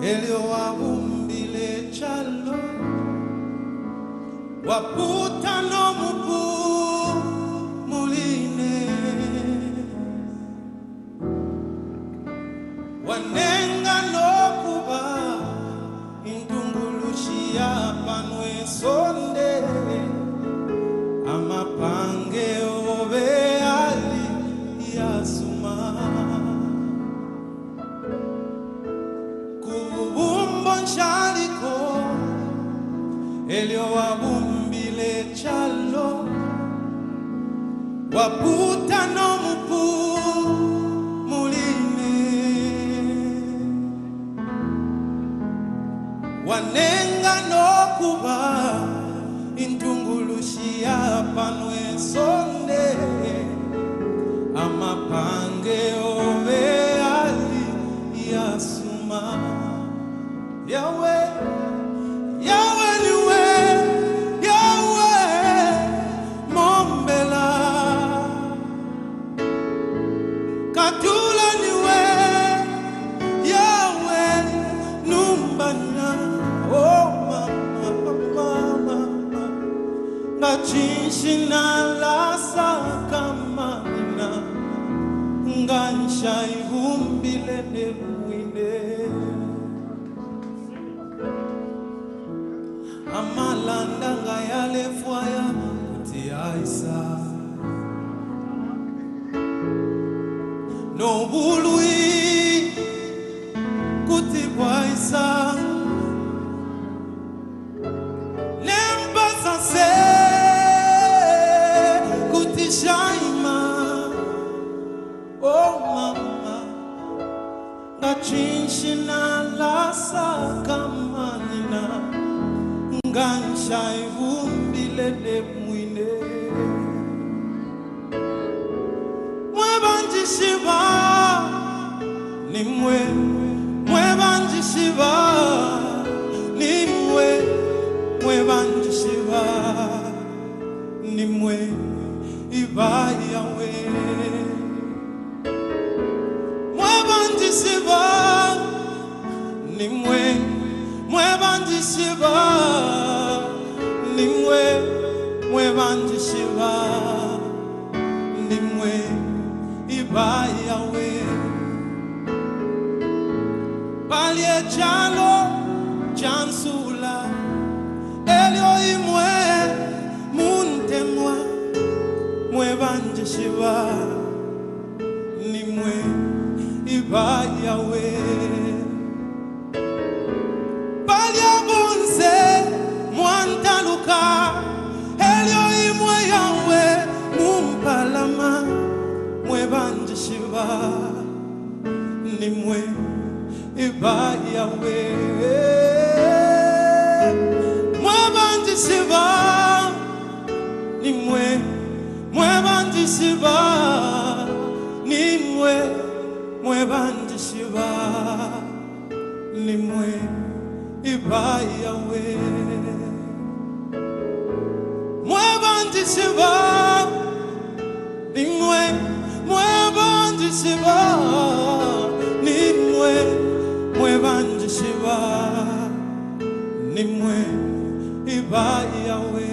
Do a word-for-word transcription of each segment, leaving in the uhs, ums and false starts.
elio wabumbile chalo waputa no mupu muline wanenga no kuba intungulushia panwe sonde amapange obe ali yasuma kubumbo nchaliko elio wabumbile chalo waputa no mupu muline wanenga no kuba intungulushia panwe sonde amapange obe ali yasuma Yahweh Yahweh niwe Yahweh mombela katula niwe Yahweh numbana oh mama mama ngachinshina la sakamana ngansha ibumbile nebuine amalanda ngayale fwaya kuti aisa no bului kuti waisa nembasa se kuti shaima oh mama ngachinshina la sakamanina ngansha ibumbile nebuine mwebanjishiba nimwe mwebanjishiba nimwe mwebanjishiba nimwe ibayawe mwebanjishiba nimwe mwebanjishiba nimwe mwebanjishiba nimwe ibayawe palye chalo chansula elio imwe muntemwa mwebanjishiba nimwe ibayawe palye bunse mwantaluka elio imwe yawe mumpalama mwebanjishiba nimwe ibayawe mwebanjishiba nimwe mwebanjishiba nimwe mwebanjishiba nimwe ibayawe mwebanjishiba nimwe mwebanjishiba nimwe mwebanjishiba nimwe ibayawe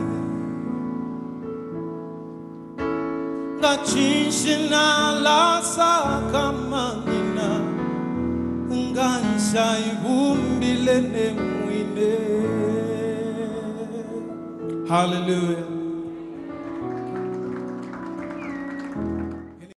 ngachinshina la sakamanina ngansha ibumbile nebuine. Hallelujah.